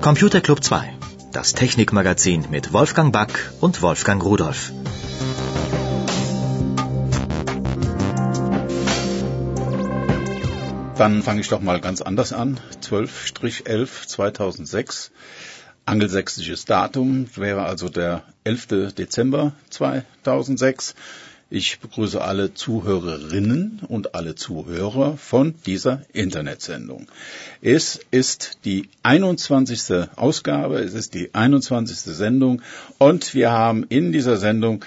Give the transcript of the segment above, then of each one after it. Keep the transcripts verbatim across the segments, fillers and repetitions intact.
Computer Club zwei, das Technikmagazin mit Wolfgang Back und Wolfgang Rudolph. Dann fange ich doch mal ganz anders an. zwölf elf zweitausendsechs, angelsächsisches Datum, wäre also der elfter Dezember zweitausendsechs. Ich begrüße alle Zuhörerinnen und alle Zuhörer von dieser Internetsendung. Es ist die einundzwanzigste Ausgabe, es ist die einundzwanzigste Sendung und wir haben in dieser Sendung,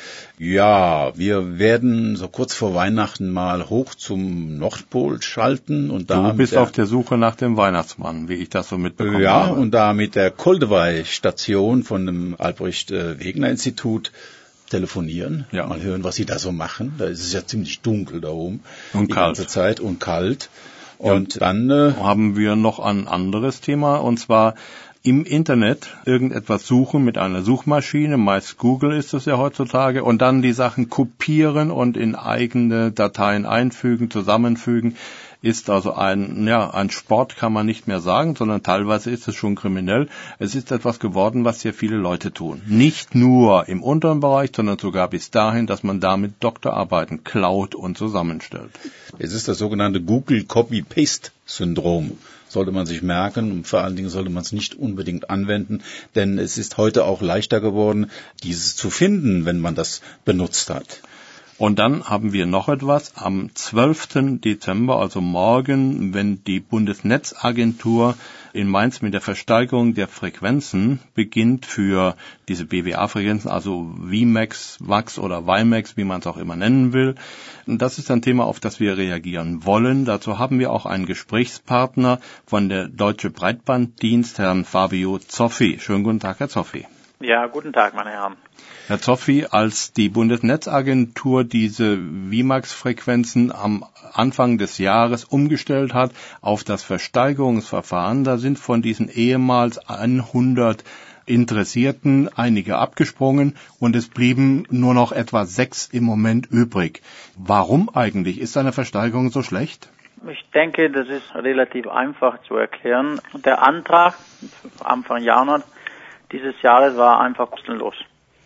ja, wir werden so kurz vor Weihnachten mal hoch zum Nordpol schalten. Und da du bist der, auf der Suche nach dem Weihnachtsmann, wie ich das so mitbekommen ja, habe. Ja, und da mit der Koldewey-Station von dem Albrecht-Wegener-Institut telefonieren, ja. Mal hören, was sie da so machen. Da ist es ja ziemlich dunkel da oben. Und die kalt. ganze Zeit und kalt. Und ja, dann äh, haben wir noch ein anderes Thema, und zwar im Internet irgendetwas suchen mit einer Suchmaschine, meist Google ist es ja heutzutage, und dann die Sachen kopieren und in eigene Dateien einfügen, zusammenfügen. Ist also ein, ja, ein Sport kann man nicht mehr sagen, sondern teilweise ist es schon kriminell. Es ist etwas geworden, was sehr viele Leute tun. Nicht nur im unteren Bereich, sondern sogar bis dahin, dass man damit Doktorarbeiten klaut und zusammenstellt. Es ist das sogenannte Google Copy-Paste-Syndrom. Sollte man sich merken, und vor allen Dingen sollte man es nicht unbedingt anwenden, denn es ist heute auch leichter geworden, dieses zu finden, wenn man das benutzt hat. Und dann haben wir noch etwas. Am zwölften Dezember, also morgen, wenn die Bundesnetzagentur in Mainz mit der Versteigerung der Frequenzen beginnt für diese B W A-Frequenzen, also V MAX, V A X oder WiMAX, wie man es auch immer nennen will. Und das ist ein Thema, auf das wir reagieren wollen. Dazu haben wir auch einen Gesprächspartner von der Deutsche Breitbanddienst, Herrn Fabio Zoffi. Schönen guten Tag, Herr Zoffi. Ja, guten Tag, meine Herren. Herr Zoffi, als die Bundesnetzagentur diese V MAX-Frequenzen am Anfang des Jahres umgestellt hat auf das Versteigerungsverfahren, da sind von diesen ehemals hundert Interessierten einige abgesprungen und es blieben nur noch etwa sechs im Moment übrig. Warum eigentlich? Ist eine Versteigerung so schlecht? Ich denke, das ist relativ einfach zu erklären. Der Antrag Anfang Januar dieses Jahres war einfach kostenlos.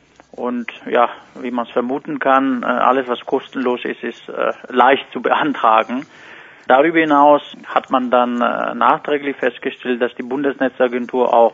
Und ja, wie man es vermuten kann, alles was kostenlos ist, ist äh, leicht zu beantragen. Darüber hinaus hat man dann äh, nachträglich festgestellt, dass die Bundesnetzagentur auch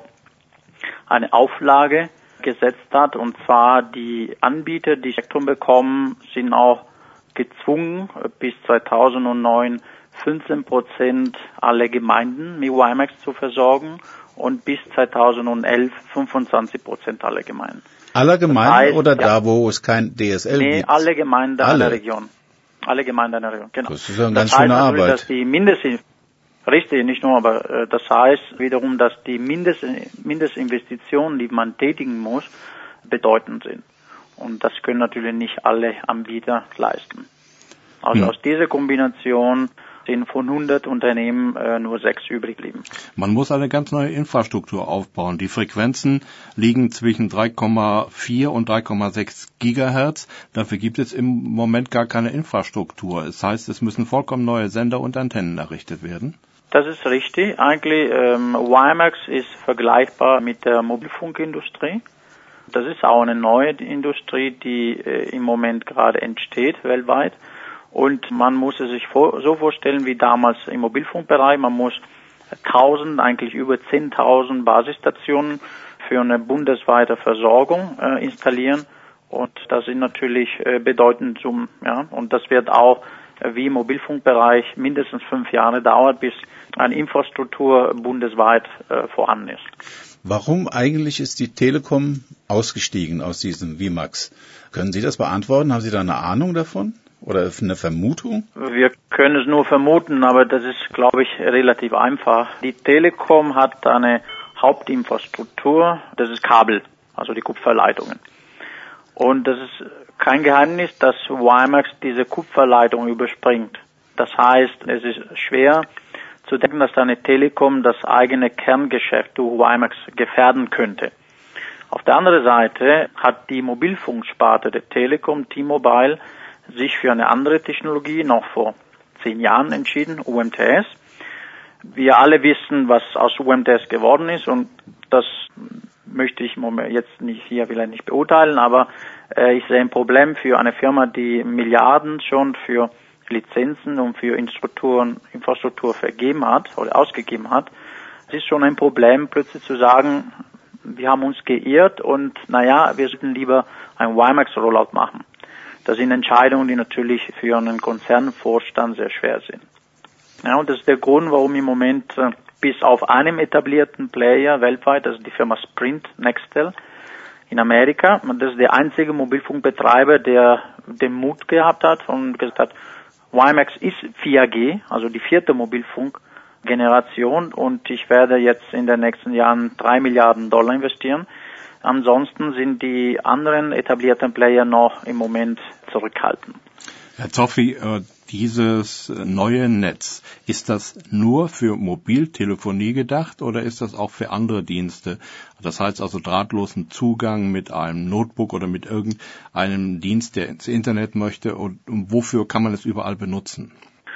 eine Auflage gesetzt hat. Und zwar die Anbieter, die Spektrum bekommen, sind auch gezwungen, bis zweitausendneun fünfzehn Prozent aller Gemeinden mit WiMAX zu versorgen und bis zweitausendelf fünfundzwanzig Prozent aller Gemeinden. Aller Gemeinden das heißt, oder ja, da, wo es kein D S L nee, gibt? Nee, alle Gemeinden alle. einer Region. Alle Gemeinden einer Region, genau. Das ist ja eine das ganz schöne heißt Arbeit. Dass die Mindest, richtig, nicht nur, aber äh, das heißt wiederum, dass die Mindest, Mindestinvestitionen, die man tätigen muss, bedeutend sind. Und das können natürlich nicht alle Anbieter leisten. Also hm. aus dieser Kombination sind von hundert Unternehmen äh, nur sechs übrig geblieben. Man muss eine ganz neue Infrastruktur aufbauen. Die Frequenzen liegen zwischen drei Komma vier und drei Komma sechs Gigahertz. Dafür gibt es im Moment gar keine Infrastruktur. Das heißt, es müssen vollkommen neue Sender und Antennen errichtet werden. Das ist richtig. Eigentlich ähm, WiMAX ist vergleichbar mit der Mobilfunkindustrie. Das ist auch eine neue Industrie, die äh, im Moment gerade entsteht weltweit. Und man muss es sich vor, so vorstellen wie damals im Mobilfunkbereich. Man muss tausend, eigentlich über zehntausend Basisstationen für eine bundesweite Versorgung äh, installieren. Und das sind natürlich äh, bedeutende Summen. Ja? Und das wird auch äh, wie im Mobilfunkbereich mindestens fünf Jahre dauern, bis eine Infrastruktur bundesweit äh, vorhanden ist. Warum eigentlich ist die Telekom ausgestiegen aus diesem V MAX? Können Sie das beantworten? Haben Sie da eine Ahnung davon? Oder eine Vermutung? Wir können es nur vermuten, aber das ist, glaube ich, relativ einfach. Die Telekom hat eine Hauptinfrastruktur, das ist Kabel, also die Kupferleitungen. Und das ist kein Geheimnis, dass WiMAX diese Kupferleitung überspringt. Das heißt, es ist schwer zu denken, dass eine Telekom das eigene Kerngeschäft durch WiMAX gefährden könnte. Auf der anderen Seite hat die Mobilfunksparte der Telekom, T-Mobile, sich für eine andere Technologie noch vor zehn Jahren entschieden, U M T S. Wir alle wissen, was aus U M T S geworden ist, und Das möchte ich jetzt nicht hier vielleicht nicht beurteilen, aber äh, ich sehe ein Problem für eine Firma, die Milliarden schon für Lizenzen und für Infrastruktur, Infrastruktur vergeben hat oder ausgegeben hat. Es ist schon ein Problem, plötzlich zu sagen, wir haben uns geirrt und naja, wir sollten lieber ein WiMAX-Rollout machen. Das sind Entscheidungen, die natürlich für einen Konzernvorstand sehr schwer sind. Ja, und das ist der Grund, warum im Moment äh, bis auf einem etablierten Player weltweit, das ist die Firma Sprint Nextel in Amerika, und das ist der einzige Mobilfunkbetreiber, der den Mut gehabt hat und gesagt hat, WiMAX ist vier G, also die vierte Mobilfunkgeneration, und ich werde jetzt in den nächsten Jahren drei Milliarden Dollar investieren. Ansonsten sind die anderen etablierten Player noch im Moment zurückhaltend. Herr Zoffi, dieses neue Netz, ist das nur für Mobiltelefonie gedacht oder ist das auch für andere Dienste? Das heißt also drahtlosen Zugang mit einem Notebook oder mit irgendeinem Dienst, der ins Internet möchte, und wofür kann man es überall benutzen?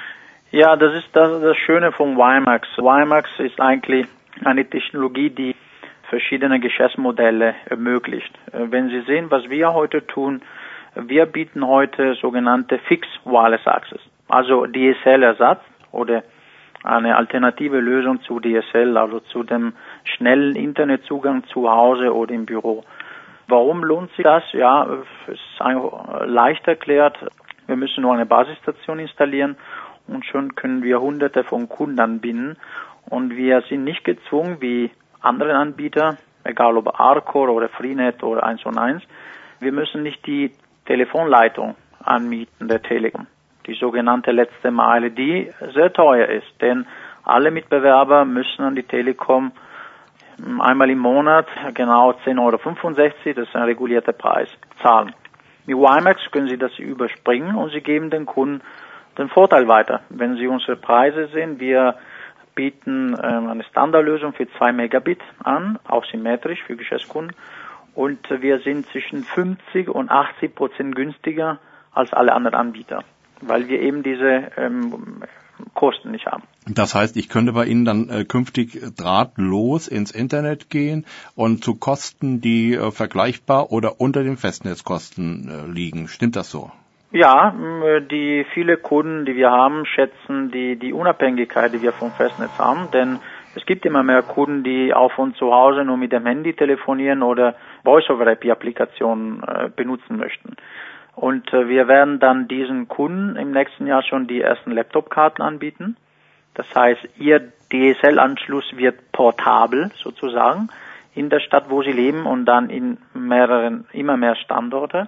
Ja, das ist das, das Schöne von WiMAX. WiMAX ist eigentlich eine Technologie, die verschiedene Geschäftsmodelle ermöglicht. Wenn Sie sehen, was wir heute tun, wir bieten heute sogenannte Fixed Wireless Access, also D S L-Ersatz oder eine alternative Lösung zu D S L, also zu dem schnellen Internetzugang zu Hause oder im Büro. Warum lohnt sich das? Ja, es ist einfach leicht erklärt. Wir müssen nur eine Basisstation installieren und schon können wir hunderte von Kunden anbinden. Und wir sind nicht gezwungen, wie andere Anbieter, egal ob Arcor oder Freenet oder eins und eins, wir müssen nicht die Telefonleitung anmieten der Telekom, die sogenannte letzte Meile, die sehr teuer ist, denn alle Mitbewerber müssen an die Telekom einmal im Monat genau zehn Euro fünfundsechzig, das ist ein regulierter Preis, zahlen. Mit WiMAX können Sie das überspringen und Sie geben den Kunden den Vorteil weiter. Wenn Sie unsere Preise sehen, wir bieten ähm, eine Standardlösung für zwei Megabit an, auch symmetrisch für Geschäftskunden. Und wir sind zwischen fünfzig und achtzig Prozent günstiger als alle anderen Anbieter, weil wir eben diese ähm, Kosten nicht haben. Das heißt, ich könnte bei Ihnen dann äh, künftig drahtlos ins Internet gehen und zu Kosten, die äh, vergleichbar oder unter den Festnetzkosten äh, liegen. Stimmt das so? Ja, die viele Kunden, die wir haben, schätzen die, die Unabhängigkeit, die wir vom Festnetz haben, denn es gibt immer mehr Kunden, die auch von zu Hause nur mit dem Handy telefonieren oder Voice-over-I P-Applikationen äh, benutzen möchten. Und äh, wir werden dann diesen Kunden im nächsten Jahr schon die ersten Laptop-Karten anbieten. Das heißt, ihr D S L-Anschluss wird portabel sozusagen in der Stadt, wo sie leben, und dann in mehreren, immer mehr Standorte.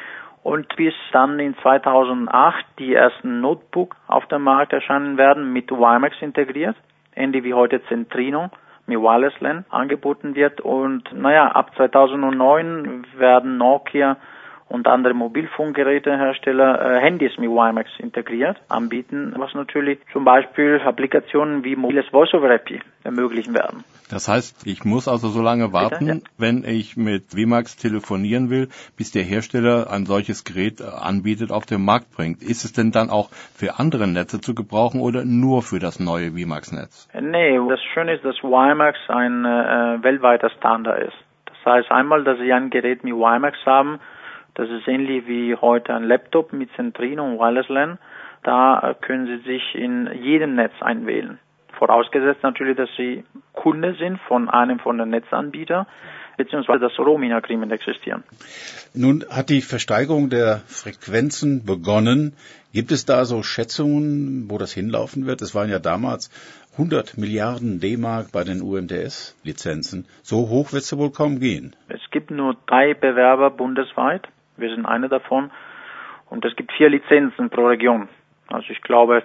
Und bis dann in zweitausendacht die ersten Notebook auf dem Markt erscheinen werden, mit WiMAX integriert, ähnlich wie heute Centrino mit Wireless LAN angeboten wird. Und naja, ab zweitausendneun werden Nokia und andere Mobilfunkgerätehersteller äh, Handys mit WiMAX integriert anbieten, was natürlich zum Beispiel Applikationen wie mobiles Voice-over-I P ermöglichen werden. Das heißt, ich muss also so lange warten, Bitte? Ja. wenn ich mit WiMAX telefonieren will, bis der Hersteller ein solches Gerät anbietet, auf den Markt bringt. Ist es denn dann auch für andere Netze zu gebrauchen oder nur für das neue WiMAX-Netz? Nee, das Schöne ist, dass WiMAX ein äh, weltweiter Standard ist. Das heißt einmal, dass Sie ein Gerät mit WiMAX haben, das ist ähnlich wie heute ein Laptop mit Centrino und Wireless LAN. Da können Sie sich in jedem Netz einwählen. Vorausgesetzt natürlich, dass Sie Kunde sind von einem von den Netzanbietern, beziehungsweise das Roaming Agreement existieren. Nun hat die Versteigerung der Frequenzen begonnen. Gibt es da so Schätzungen, wo das hinlaufen wird? Es waren ja damals hundert Milliarden D-Mark bei den U M T S-Lizenzen. So hoch wird es wohl kaum gehen. Es gibt nur drei Bewerber bundesweit. Wir sind eine davon. Und es gibt vier Lizenzen pro Region. Also ich glaube,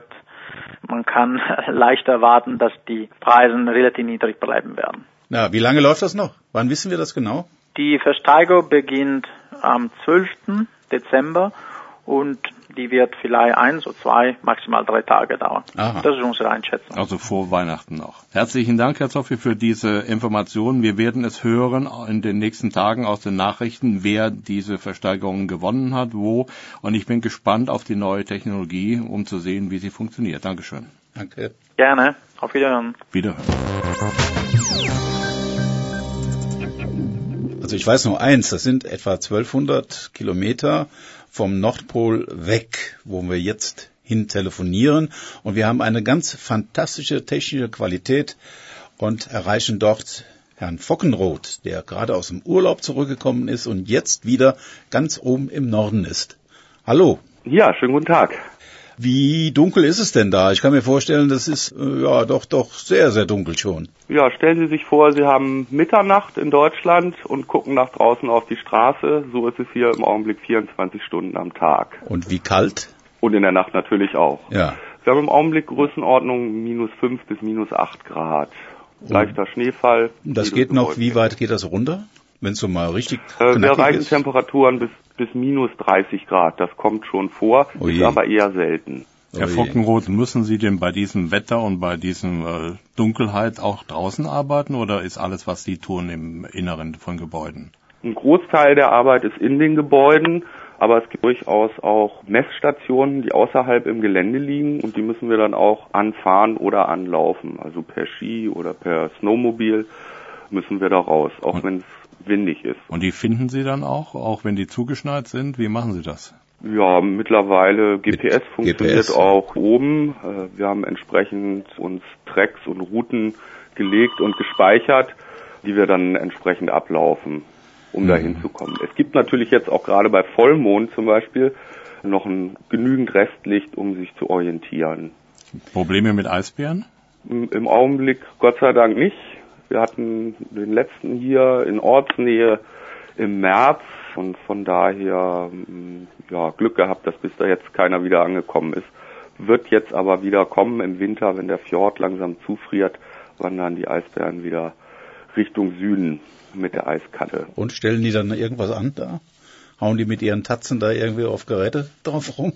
man kann leicht erwarten, dass die Preise relativ niedrig bleiben werden. Na, wie lange läuft das noch? Wann wissen wir das genau? Die Versteigerung beginnt am zwölften Dezember und die wird vielleicht eins oder zwei, maximal drei Tage dauern. Aha. Das ist unsere Einschätzung. Also vor Weihnachten noch. Herzlichen Dank, Herr Zoffi, für diese Informationen. Wir werden es hören in den nächsten Tagen aus den Nachrichten, wer diese Versteigerung gewonnen hat, wo. Und ich bin gespannt auf die neue Technologie, um zu sehen, wie sie funktioniert. Dankeschön. Danke. Gerne. Auf Wiederhören. Wiederhören. Also ich weiß nur eins, das sind etwa zwölfhundert Kilometer vom Nordpol weg, wo wir jetzt hin telefonieren. Und wir haben eine ganz fantastische technische Qualität und erreichen dort Herrn Fockenroth, der gerade aus dem Urlaub zurückgekommen ist und jetzt wieder ganz oben im Norden ist. Hallo. Ja, schönen guten Tag. Wie dunkel ist es denn da? Ich kann mir vorstellen, das ist äh, ja doch doch sehr, sehr dunkel schon. Ja, stellen Sie sich vor, Sie haben Mitternacht in Deutschland und gucken nach draußen auf die Straße. So ist es hier im Augenblick vierundzwanzig Stunden am Tag. Und wie kalt? Und in der Nacht natürlich auch. Ja. Wir haben im Augenblick Größenordnung minus fünf bis minus acht Grad. Leichter Schneefall. Das geht noch, wie weit geht das runter? Wenn es so mal richtig äh, Wir erreichen ist? Temperaturen bis bis minus dreißig Grad. Das kommt schon vor, oh ist aber eher selten. Herr Fockenroth, müssen Sie denn bei diesem Wetter und bei diesem äh, Dunkelheit auch draußen arbeiten oder ist alles, was Sie tun, im Inneren von Gebäuden? Ein Großteil der Arbeit ist in den Gebäuden, aber es gibt durchaus auch Messstationen, die außerhalb im Gelände liegen und die müssen wir dann auch anfahren oder anlaufen. Also per Ski oder per Snowmobil müssen wir da raus, auch wenn es windig ist. Und die finden Sie dann auch, auch wenn die zugeschneit sind? Wie machen Sie das? Ja, mittlerweile G P S Mit funktioniert G P S. auch oben. Wir haben entsprechend uns Tracks und Routen gelegt und gespeichert, die wir dann entsprechend ablaufen, um mhm. da hinzukommen. Es gibt natürlich jetzt auch gerade bei Vollmond zum Beispiel noch ein genügend Restlicht, um sich zu orientieren. Probleme mit Eisbären? Im Augenblick Gott sei Dank nicht. Wir hatten den letzten hier in Ortsnähe im März und von daher ja, Glück gehabt, dass bis da jetzt keiner wieder angekommen ist. Wird jetzt aber wieder kommen im Winter, wenn der Fjord langsam zufriert, wandern die Eisbären wieder Richtung Süden mit der Eiskante. Und stellen die dann irgendwas an da? Hauen die mit ihren Tatzen da irgendwie auf Geräte drauf rum?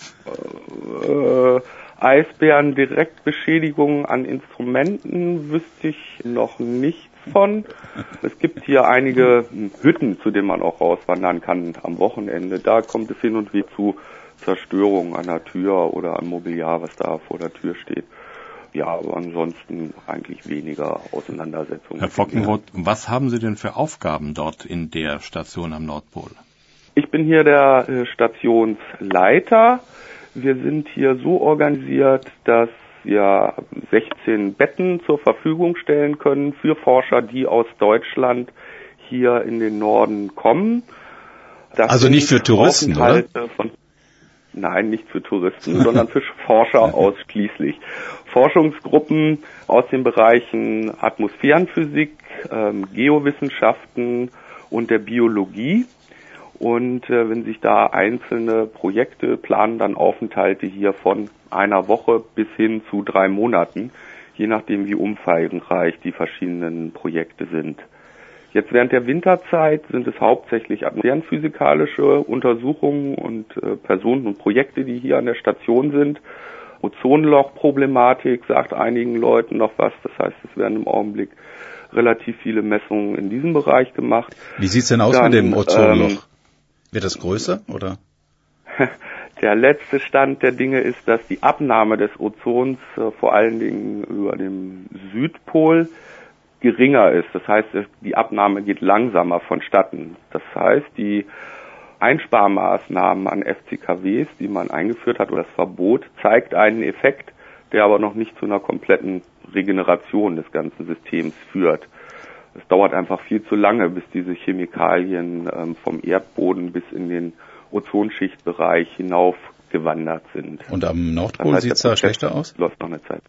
Äh, Eisbären Direktbeschädigungen an Instrumenten wüsste ich noch nichts von. Es gibt hier einige Hütten, zu denen man auch rauswandern kann am Wochenende. Da kommt es hin und wieder zu Zerstörungen an der Tür oder am Mobiliar, was da vor der Tür steht. Ja, aber ansonsten eigentlich weniger Auseinandersetzungen. Herr Fockenroth, was haben Sie denn für Aufgaben dort in der Station am Nordpol? Ich bin hier der äh, Stationsleiter. Wir sind hier so organisiert, dass wir sechzehn Betten zur Verfügung stellen können für Forscher, die aus Deutschland hier in den Norden kommen. Das also nicht für Touristen, oder? Von, nein, nicht für Touristen, sondern für Forscher ausschließlich. Forschungsgruppen aus den Bereichen Atmosphärenphysik, ähm, Geowissenschaften und der Biologie. Und äh, wenn sich da einzelne Projekte planen, dann Aufenthalte hier von einer Woche bis hin zu drei Monaten, je nachdem wie umfangreich die verschiedenen Projekte sind. Jetzt während der Winterzeit sind es hauptsächlich atmosphärenphysikalische Untersuchungen und äh, Personen und Projekte, die hier an der Station sind. Ozonlochproblematik sagt einigen Leuten noch was, das heißt, es werden im Augenblick relativ viele Messungen in diesem Bereich gemacht. Wie sieht's denn aus dann, mit dem Ozonloch? Ähm, Wird das größer, oder? Der letzte Stand der Dinge ist, dass die Abnahme des Ozons äh, vor allen Dingen über dem Südpol geringer ist. Das heißt, die Abnahme geht langsamer vonstatten. Das heißt, die Einsparmaßnahmen an F C K Ws, die man eingeführt hat, oder das Verbot, zeigt einen Effekt, der aber noch nicht zu einer kompletten Regeneration des ganzen Systems führt. Es dauert einfach viel zu lange, bis diese Chemikalien ähm, vom Erdboden bis in den Ozonschichtbereich hinauf gewandert sind. Und am Nordpol das heißt, sieht es da schlechter aus? Läuft noch eine Zeit.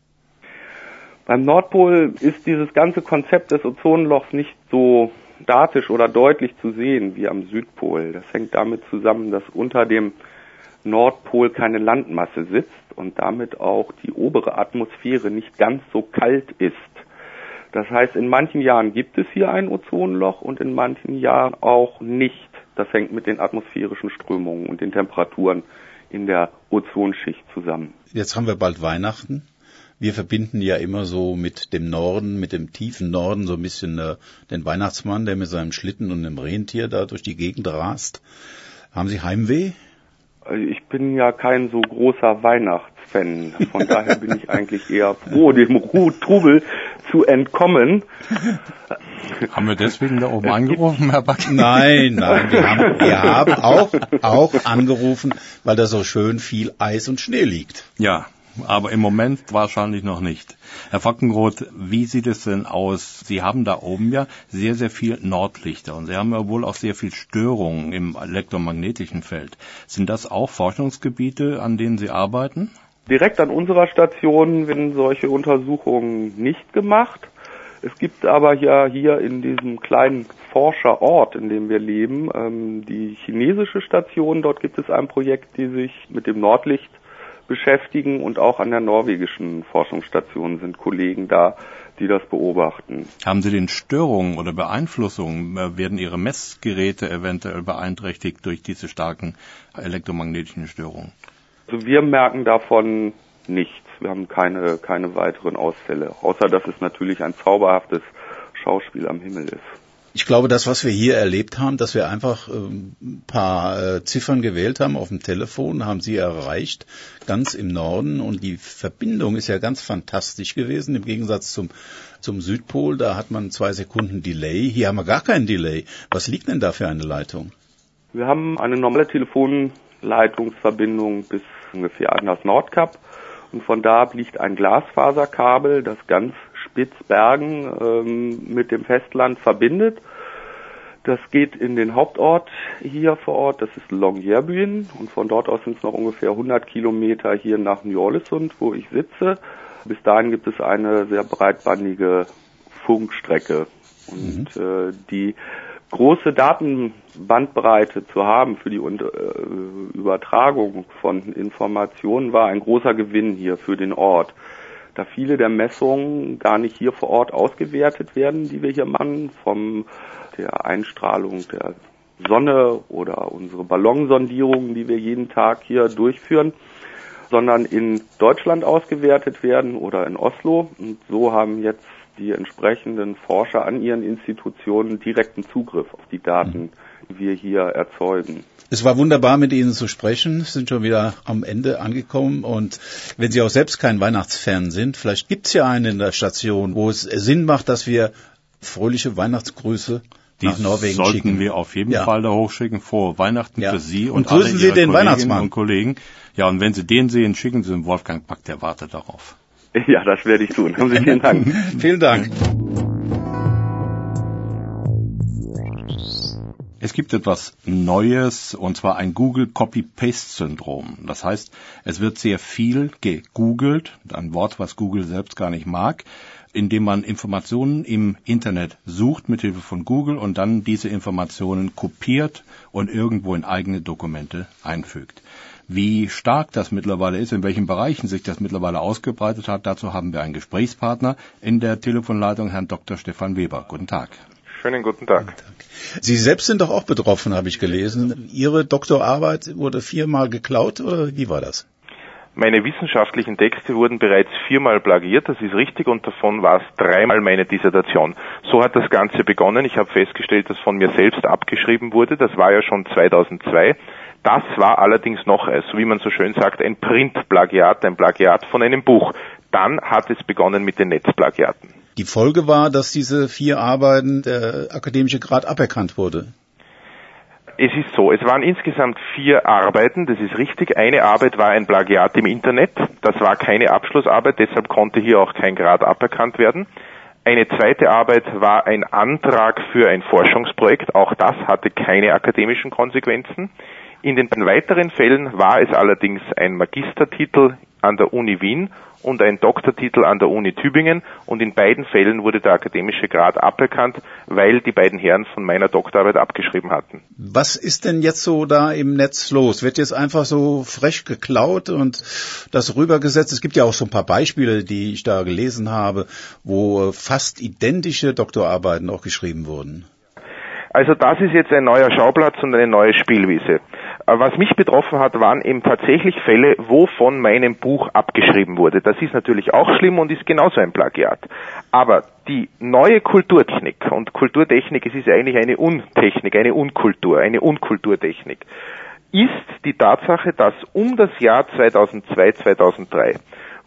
Beim Nordpol ist dieses ganze Konzept des Ozonlochs nicht so statisch oder deutlich zu sehen wie am Südpol. Das hängt damit zusammen, dass unter dem Nordpol keine Landmasse sitzt und damit auch die obere Atmosphäre nicht ganz so kalt ist. Das heißt, in manchen Jahren gibt es hier ein Ozonloch und in manchen Jahren auch nicht. Das hängt mit den atmosphärischen Strömungen und den Temperaturen in der Ozonschicht zusammen. Jetzt haben wir bald Weihnachten. Wir verbinden ja immer so mit dem Norden, mit dem tiefen Norden so ein bisschen äh, den Weihnachtsmann, der mit seinem Schlitten und einem Rentier da durch die Gegend rast. Haben Sie Heimweh? Ich bin ja kein so großer Weihnachtsfan. Von daher bin ich eigentlich eher froh, dem Trubel zu entkommen. Haben wir deswegen da oben angerufen, Herr Back? Nein, nein, wir haben, wir haben auch, auch angerufen, weil da so schön viel Eis und Schnee liegt. Ja, aber im Moment wahrscheinlich noch nicht. Herr Fackenroth, wie sieht es denn aus? Sie haben da oben ja sehr, sehr viel Nordlichter und Sie haben ja wohl auch sehr viel Störungen im elektromagnetischen Feld. Sind das auch Forschungsgebiete, an denen Sie arbeiten? Direkt an unserer Station werden solche Untersuchungen nicht gemacht. Es gibt aber ja hier in diesem kleinen Forscherort, in dem wir leben, ähm, die chinesische Station. Dort gibt es ein Projekt, die sich mit dem Nordlicht beschäftigen, und auch an der norwegischen Forschungsstation sind Kollegen da, die das beobachten. Haben Sie den Störungen oder Beeinflussungen, werden Ihre Messgeräte eventuell beeinträchtigt durch diese starken elektromagnetischen Störungen? Also wir merken davon nichts. Wir haben keine, keine weiteren Ausfälle, außer dass es natürlich ein zauberhaftes Schauspiel am Himmel ist. Ich glaube, das, was wir hier erlebt haben, dass wir einfach ähm, ein paar äh, Ziffern gewählt haben auf dem Telefon, haben sie erreicht, ganz im Norden. Und die Verbindung ist ja ganz fantastisch gewesen, im Gegensatz zum, zum Südpol. Da hat man zwei Sekunden Delay. Hier haben wir gar keinen Delay. Was liegt denn da für eine Leitung? Wir haben eine normale Telefonleitungsverbindung bis ungefähr an das Nordkap. Und von da liegt ein Glasfaserkabel, das ganz Spitzbergen ähm, mit dem Festland verbindet. Das geht in den Hauptort hier vor Ort, das ist Longyearbyen, und von dort aus sind es noch ungefähr hundert Kilometer hier nach Ny-Ålesund, wo ich sitze. Bis dahin gibt es eine sehr breitbandige Funkstrecke, und mhm. äh, die große Datenbandbreite zu haben für die äh, Übertragung von Informationen war ein großer Gewinn hier für den Ort. Da viele der Messungen gar nicht hier vor Ort ausgewertet werden, die wir hier machen, von der Einstrahlung der Sonne oder unsere Ballonsondierungen, die wir jeden Tag hier durchführen, sondern in Deutschland ausgewertet werden oder in Oslo. Und so haben jetzt die entsprechenden Forscher an ihren Institutionen direkten Zugriff auf die Daten, die wir hier erzeugen. Es war wunderbar, mit Ihnen zu sprechen. Sie sind schon wieder am Ende angekommen. Und wenn Sie auch selbst kein Weihnachtsfan sind, vielleicht gibt es ja einen in der Station, wo es Sinn macht, dass wir fröhliche Weihnachtsgrüße Die nach Norwegen sollten schicken. Sollten wir auf jeden ja. Fall da hochschicken, vor Weihnachten ja. für Sie und, und alle grüßen Sie Ihre den Kolleginnen Weihnachtsmann und Kollegen. Ja, und wenn Sie den sehen, schicken Sie den Wolfgang Back, der wartet darauf. Ja, das werde ich tun. Haben Sie vielen Dank. Vielen Dank. Es gibt etwas Neues, und zwar ein Google-Copy-Paste-Syndrom. Das heißt, es wird sehr viel gegoogelt, ein Wort, was Google selbst gar nicht mag, indem man Informationen im Internet sucht mit Hilfe von Google und dann diese Informationen kopiert und irgendwo in eigene Dokumente einfügt. Wie stark das mittlerweile ist, in welchen Bereichen sich das mittlerweile ausgebreitet hat, dazu haben wir einen Gesprächspartner in der Telefonleitung, Herrn Doktor Stefan Weber. Guten Tag. Schönen guten Tag. Sie selbst sind doch auch betroffen, habe ich gelesen. Ihre Doktorarbeit wurde viermal geklaut, oder wie war das? Meine wissenschaftlichen Texte wurden bereits viermal plagiiert, das ist richtig, und davon war es dreimal meine Dissertation. So hat das Ganze begonnen. Ich habe festgestellt, dass von mir selbst abgeschrieben wurde. Das war ja schon zweitausendzwei. Das war allerdings noch, so wie man so schön sagt, ein Printplagiat, ein Plagiat von einem Buch. Dann hat es begonnen mit den Netzplagiaten. Die Folge war, dass diese vier Arbeiten der akademische Grad aberkannt wurde. Es ist so, es waren insgesamt vier Arbeiten, das ist richtig. Eine Arbeit war ein Plagiat im Internet, das war keine Abschlussarbeit, deshalb konnte hier auch kein Grad aberkannt werden. Eine zweite Arbeit war ein Antrag für ein Forschungsprojekt, auch das hatte keine akademischen Konsequenzen. In den weiteren Fällen war es allerdings ein Magistertitel an der Uni Wien und ein Doktortitel an der Uni Tübingen, und in beiden Fällen wurde der akademische Grad aberkannt, weil die beiden Herren von meiner Doktorarbeit abgeschrieben hatten. Was ist denn jetzt so da im Netz los? Wird jetzt einfach so frech geklaut und das rübergesetzt? Es gibt ja auch so ein paar Beispiele, die ich da gelesen habe, wo fast identische Doktorarbeiten auch geschrieben wurden. Also das ist jetzt ein neuer Schauplatz und eine neue Spielwiese. Was mich betroffen hat, waren eben tatsächlich Fälle, wo von meinem Buch abgeschrieben wurde. Das ist natürlich auch schlimm und ist genauso ein Plagiat. Aber die neue Kulturtechnik, und Kulturtechnik, es ist eigentlich eine Untechnik, eine Unkultur, eine Unkulturtechnik, ist die Tatsache, dass um das Jahr zweitausendzwei, zweitausenddrei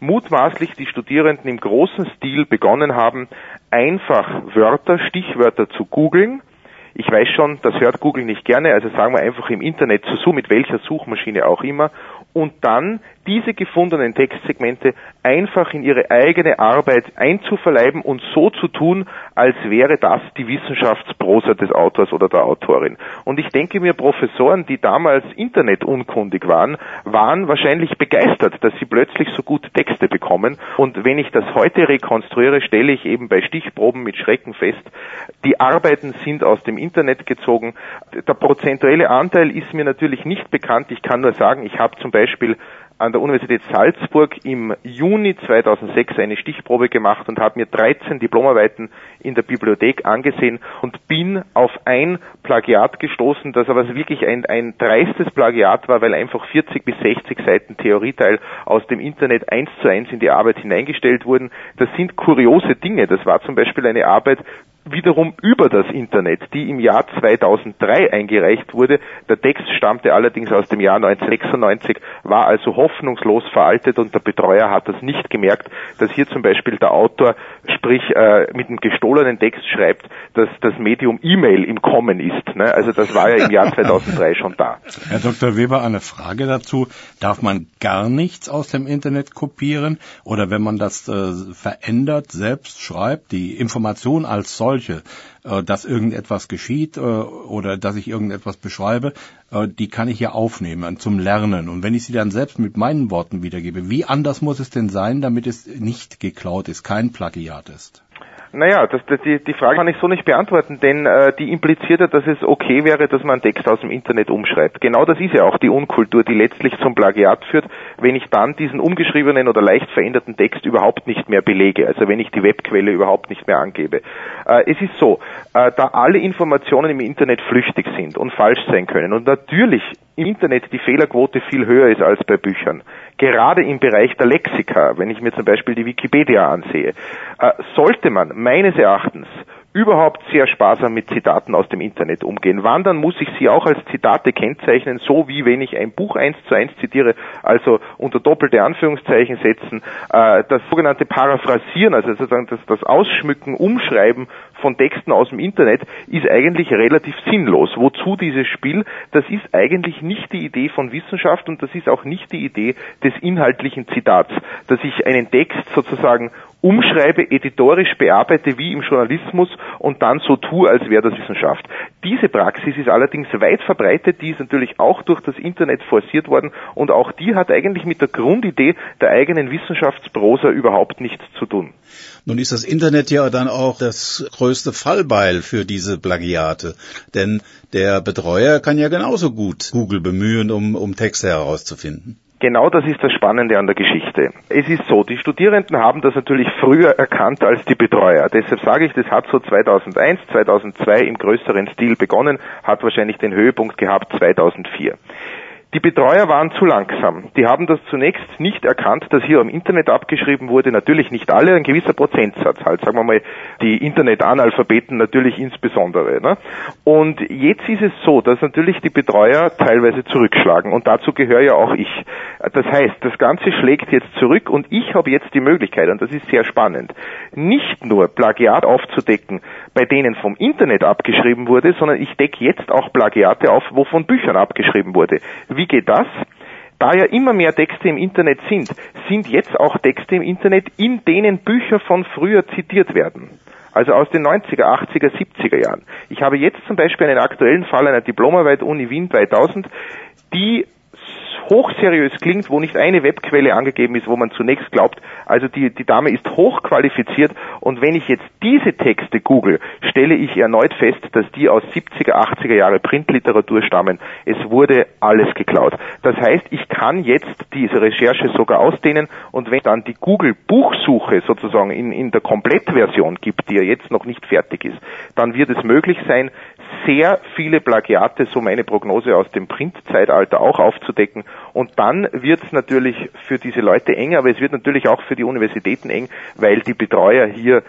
mutmaßlich die Studierenden im großen Stil begonnen haben, einfach Wörter, Stichwörter zu googeln. Ich weiß schon, das hört Google nicht gerne, also sagen wir einfach im Internet zu suchen, mit welcher Suchmaschine auch immer, und dann diese gefundenen Textsegmente einfach in ihre eigene Arbeit einzuverleiben und so zu tun, als wäre das die Wissenschaftsprosa des Autors oder der Autorin. Und ich denke mir, Professoren, die damals internetunkundig waren, waren wahrscheinlich begeistert, dass sie plötzlich so gute Texte bekommen. Und wenn ich das heute rekonstruiere, stelle ich eben bei Stichproben mit Schrecken fest, die Arbeiten sind aus dem Internet gezogen. Der prozentuelle Anteil ist mir natürlich nicht bekannt. Ich kann nur sagen, ich habe zum Beispiel an der Universität Salzburg im Juni zweitausendsechs eine Stichprobe gemacht und habe mir dreizehn Diplomarbeiten in der Bibliothek angesehen und bin auf ein Plagiat gestoßen, das aber wirklich ein, ein dreistes Plagiat war, weil einfach vierzig bis sechzig Seiten Theorieteil aus dem Internet eins zu eins in die Arbeit hineingestellt wurden. Das sind kuriose Dinge. Das war zum Beispiel eine Arbeit wiederum über das Internet, die im Jahr zweitausenddrei eingereicht wurde. Der Text stammte allerdings aus dem Jahr neunzehnhundertsechsundneunzig, war also hoffnungslos veraltet und der Betreuer hat das nicht gemerkt, dass hier zum Beispiel der Autor, sprich äh, mit einem gestohlenen Text schreibt, dass das Medium E-Mail im Kommen ist. Ne? Also das war ja im Jahr zweitausenddrei schon da. Herr Doktor Weber, eine Frage dazu. Darf man gar nichts aus dem Internet kopieren? Oder wenn man das äh, verändert, selbst schreibt, die Information als solche, dass irgendetwas geschieht oder dass ich irgendetwas beschreibe, die kann ich ja aufnehmen zum Lernen. Und wenn ich sie dann selbst mit meinen Worten wiedergebe, wie anders muss es denn sein, damit es nicht geklaut ist, kein Plagiat ist? Naja, das, das, die, die Frage kann ich so nicht beantworten, denn äh, die impliziert ja, dass es okay wäre, dass man einen Text aus dem Internet umschreibt. Genau das ist ja auch die Unkultur, die letztlich zum Plagiat führt, wenn ich dann diesen umgeschriebenen oder leicht veränderten Text überhaupt nicht mehr belege, also wenn ich die Webquelle überhaupt nicht mehr angebe. Äh, es ist so, äh, da alle Informationen im Internet flüchtig sind und falsch sein können und natürlich im Internet die Fehlerquote viel höher ist als bei Büchern, gerade im Bereich der Lexika, wenn ich mir zum Beispiel die Wikipedia ansehe, äh, sollte man meines Erachtens überhaupt sehr sparsam mit Zitaten aus dem Internet umgehen. Wann dann muss ich sie auch als Zitate kennzeichnen, so wie wenn ich ein Buch eins zu eins zitiere, also unter doppelte Anführungszeichen setzen, äh, das sogenannte Paraphrasieren, also sozusagen das, das Ausschmücken, Umschreiben von Texten aus dem Internet ist eigentlich relativ sinnlos. Wozu dieses Spiel? Das ist eigentlich nicht die Idee von Wissenschaft und das ist auch nicht die Idee des inhaltlichen Zitats, dass ich einen Text sozusagen umschreibe, editorisch bearbeite wie im Journalismus und dann so tue, als wäre das Wissenschaft. Diese Praxis ist allerdings weit verbreitet, die ist natürlich auch durch das Internet forciert worden und auch die hat eigentlich mit der Grundidee der eigenen Wissenschaftsprosa überhaupt nichts zu tun. Nun ist das Internet ja dann auch das größte Fallbeil für diese Plagiate, denn der Betreuer kann ja genauso gut Google bemühen, um, um Texte herauszufinden. Genau das ist das Spannende an der Geschichte. Es ist so, die Studierenden haben das natürlich früher erkannt als die Betreuer. Deshalb sage ich, das hat so zweitausendeins, zweitausendzwei im größeren Stil begonnen, hat wahrscheinlich den Höhepunkt gehabt zweitausendvier. Die Betreuer waren zu langsam. Die haben das zunächst nicht erkannt, dass hier am Internet abgeschrieben wurde. Natürlich nicht alle, ein gewisser Prozentsatz. Halt, sagen wir mal, die Internet-Analphabeten natürlich insbesondere. Ne? Und jetzt ist es so, dass natürlich die Betreuer teilweise zurückschlagen. Und dazu gehöre ja auch ich. Das heißt, das Ganze schlägt jetzt zurück und ich habe jetzt die Möglichkeit, und das ist sehr spannend, nicht nur Plagiat aufzudecken, bei denen vom Internet abgeschrieben wurde, sondern ich decke jetzt auch Plagiate auf, wo von Büchern abgeschrieben wurde. Wie geht das? Da ja immer mehr Texte im Internet sind, sind jetzt auch Texte im Internet, in denen Bücher von früher zitiert werden. Also aus den neunziger, achtziger, siebziger Jahren. Ich habe jetzt zum Beispiel einen aktuellen Fall einer Diplomarbeit Uni Wien zweitausend, die hochseriös klingt, wo nicht eine Webquelle angegeben ist, wo man zunächst glaubt, also die, die Dame ist hochqualifiziert und wenn ich jetzt diese Texte google, stelle ich erneut fest, dass die aus siebziger, achtziger Jahre Printliteratur stammen. Es wurde alles geklaut. Das heißt, ich kann jetzt diese Recherche sogar ausdehnen und wenn dann die Google-Buchsuche sozusagen in, in der Komplettversion gibt, die ja jetzt noch nicht fertig ist, dann wird es möglich sein, sehr viele Plagiate, so meine Prognose aus dem Printzeitalter auch aufzudecken. Und dann wird es natürlich für diese Leute eng, aber es wird natürlich auch für die Universitäten eng, weil die Betreuer hier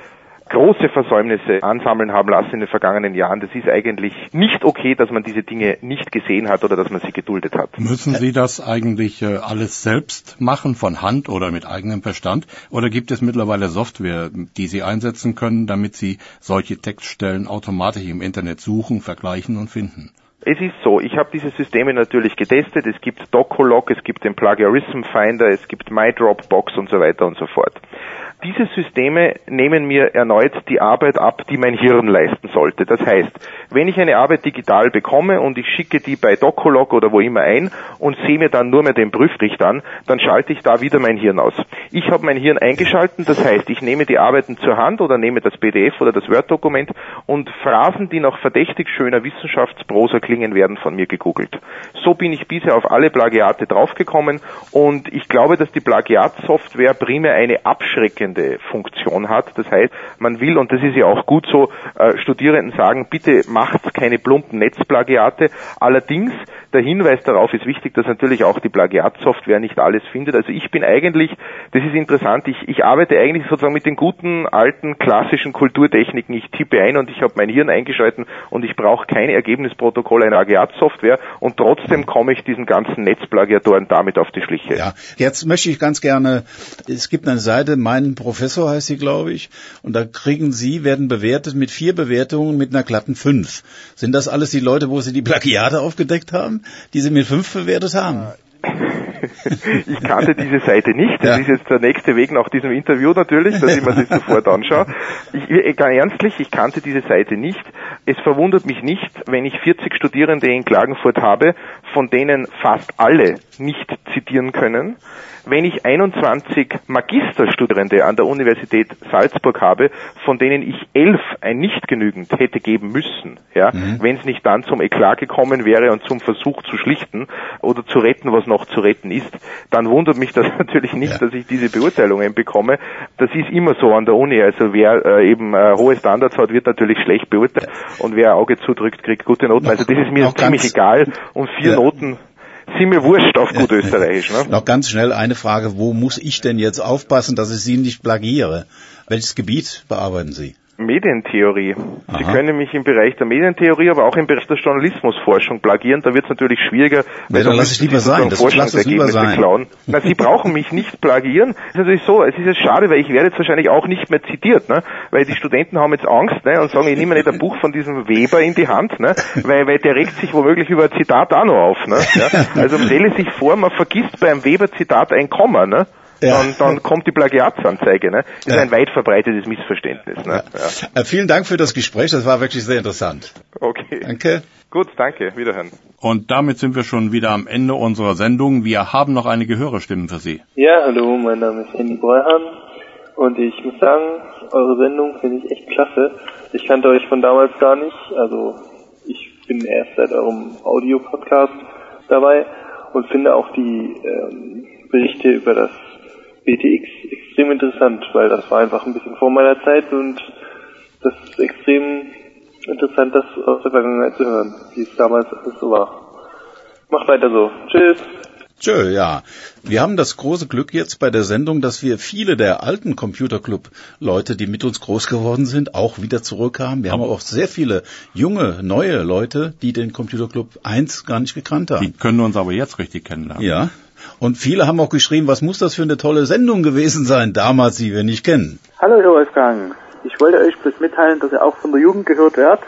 große Versäumnisse ansammeln haben lassen in den vergangenen Jahren. Das ist eigentlich nicht okay, dass man diese Dinge nicht gesehen hat oder dass man sie geduldet hat. Müssen Sie das eigentlich äh, alles selbst machen, von Hand oder mit eigenem Verstand? Oder gibt es mittlerweile Software, die Sie einsetzen können, damit Sie solche Textstellen automatisch im Internet suchen, vergleichen und finden? Es ist so, ich habe diese Systeme natürlich getestet. Es gibt Docolog, es gibt den Plagiarism Finder, es gibt MyDropbox und so weiter und so fort. Diese Systeme nehmen mir erneut die Arbeit ab, die mein Hirn leisten sollte. Das heißt, wenn ich eine Arbeit digital bekomme und ich schicke die bei Docolog oder wo immer ein und sehe mir dann nur mehr den Prüfricht an, dann schalte ich da wieder mein Hirn aus. Ich habe mein Hirn eingeschalten, das heißt, ich nehme die Arbeiten zur Hand oder nehme das P D F oder das Word-Dokument und Phrasen, die nach verdächtig schöner Wissenschaftsprosa klingen, werden von mir gegoogelt. So bin ich bisher auf alle Plagiate draufgekommen und ich glaube, dass die Plagiatsoftware primär eine abschreckende Funktion hat. Das heißt, man will, und das ist ja auch gut so, äh, Studierenden sagen, bitte macht keine plumpen Netzplagiate. Allerdings, der Hinweis darauf ist wichtig, dass natürlich auch die Plagiatsoftware nicht alles findet. Also ich bin eigentlich, das ist interessant, ich, ich arbeite eigentlich sozusagen mit den guten, alten, klassischen Kulturtechniken. Ich tippe ein und ich habe mein Hirn eingeschalten und ich brauche keine Ergebnisprotokolle einer Plagiatsoftware und trotzdem komme ich diesen ganzen Netzplagiatoren damit auf die Schliche. Ja, jetzt möchte ich ganz gerne, es gibt eine Seite, mein Professor heißt sie, glaube ich, und da kriegen Sie, werden bewertet mit vier Bewertungen mit einer glatten fünf. Sind das alles die Leute, wo Sie die Plagiate aufgedeckt haben, die Sie mit fünf bewertet haben? Ich kannte diese Seite nicht. Das ja. ist jetzt der nächste Weg nach diesem Interview natürlich, dass ich mir das sofort anschaue. Ich, ganz ernstlich, ich kannte diese Seite nicht. Es verwundert mich nicht, wenn ich vierzig Studierende in Klagenfurt habe, von denen fast alle nicht zitieren können. Wenn ich einundzwanzig Magisterstudierende an der Universität Salzburg habe, von denen ich elf ein nicht genügend hätte geben müssen, ja, mhm. wenn es nicht dann zum Eklat gekommen wäre und zum Versuch zu schlichten oder zu retten, was noch zu retten ist, dann wundert mich das natürlich nicht, ja. dass ich diese Beurteilungen bekomme. Das ist immer so an der Uni, also wer äh, eben äh, hohe Standards hat, wird natürlich schlecht beurteilt ja. und wer ein Auge zudrückt, kriegt gute Noten. Noch, also das ist mir ziemlich egal und vier ja. Noten sind mir wurscht auf gut österreichisch. Ne? Noch ganz schnell eine Frage, wo muss ich denn jetzt aufpassen, dass ich Sie nicht plagiere? Welches Gebiet bearbeiten Sie? Medientheorie. Aha. Sie können mich im Bereich der Medientheorie, aber auch im Bereich der Journalismusforschung plagieren. Da wird es natürlich schwieriger, weil ja, dann lasse ich lieber sein. Das Forschungsergebnisse sein. Klauen. Na, Sie brauchen mich nicht plagieren. Das ist natürlich so, es ist jetzt schade, weil ich werde jetzt wahrscheinlich auch nicht mehr zitiert, ne? Weil die Studenten haben jetzt Angst, ne? Und sagen, ich nehme nicht ein Buch von diesem Weber in die Hand, ne? Weil, weil der regt sich womöglich über ein Zitat auch noch auf, ne? Ja? Also stelle sich vor, man vergisst beim Weber-Zitat ein Komma, ne? Ja. Dann, dann kommt die Plagiatsanzeige. Ne? Das ist ja. ein weit verbreitetes Missverständnis. Ne? Ja. Ja. Vielen Dank für das Gespräch, das war wirklich sehr interessant. Okay. Danke. Gut, danke. Wiederhören. Und damit sind wir schon wieder am Ende unserer Sendung. Wir haben noch einige Hörerstimmen für Sie. Ja, hallo, mein Name ist Andy Breuhan und ich muss sagen, eure Sendung finde ich echt klasse. Ich kannte euch von damals gar nicht, also ich bin erst seit eurem Audio-Podcast dabei und finde auch die ähm, Berichte über das B T X extrem interessant, weil das war einfach ein bisschen vor meiner Zeit und das ist extrem interessant, das aus der Vergangenheit zu hören, wie es damals alles so war. Macht weiter so. Tschüss. Tschö, ja. Wir haben das große Glück jetzt bei der Sendung, dass wir viele der alten Computerclub-Leute, die mit uns groß geworden sind, auch wieder zurückhaben. Wir haben auch sehr viele junge, neue Leute, die den Computerclub eins gar nicht gekannt haben. Die können uns aber jetzt richtig kennenlernen. Ja. Und viele haben auch geschrieben, was muss das für eine tolle Sendung gewesen sein, damals, die wir nicht kennen. Hallo, Herr Wolfgang. Ich wollte euch bloß mitteilen, dass ihr auch von der Jugend gehört werdet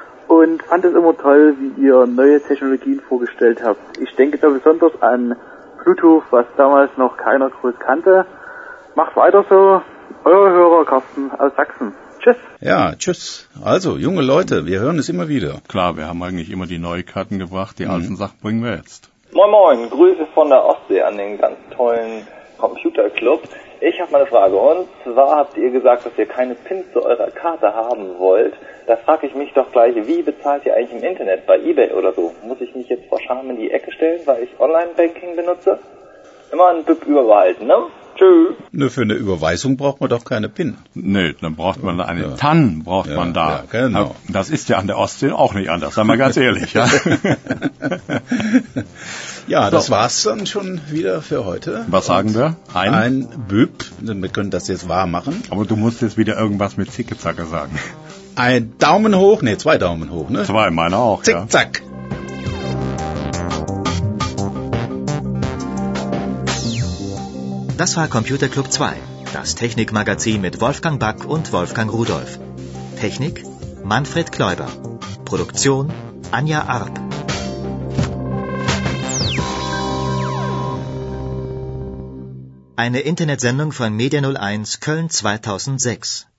und fand es immer toll, wie ihr neue Technologien vorgestellt habt. Ich denke da besonders an Bluetooth, was damals noch keiner groß kannte. Macht weiter so. Euer Hörer Carsten aus Sachsen. Tschüss. Ja, tschüss. Also, junge Leute, wir hören es immer wieder. Klar, wir haben eigentlich immer die Neuigkeiten gebracht, die mhm. alten Sachen bringen wir jetzt. Moin Moin, Grüße von der Ostsee an den ganz tollen Computerclub. Ich habe mal eine Frage, und zwar habt ihr gesagt, dass ihr keine Pins zu eurer Karte haben wollt. Da frage ich mich doch gleich, wie bezahlt ihr eigentlich im Internet, bei eBay oder so? Muss ich mich jetzt vor Scham in die Ecke stellen, weil ich Online-Banking benutze? Immer ein B I P überbehalten, ne? Tschüss. Nur für eine Überweisung braucht man doch keine PIN. Nee, dann braucht man eine ja. T A N, braucht ja, man da. Ja, genau. Das ist ja an der Ostsee auch nicht anders, sagen wir ganz ehrlich. Ja, Ja, So. das war's dann schon wieder für heute. Was sagen wir? Ein? Ein Büb. Wir können das jetzt wahr machen. Aber du musst jetzt wieder irgendwas mit Zicke-Zacke sagen. Ein Daumen hoch, nee, zwei Daumen hoch, ne? Zwei, meine auch, ja. Zick-Zack. Das war Computer Club zwei, das Technikmagazin mit Wolfgang Back und Wolfgang Rudolph. Technik Manfred Kläuber. Produktion Anja Arp. Eine Internetsendung von Media null eins Köln zweitausendsechs.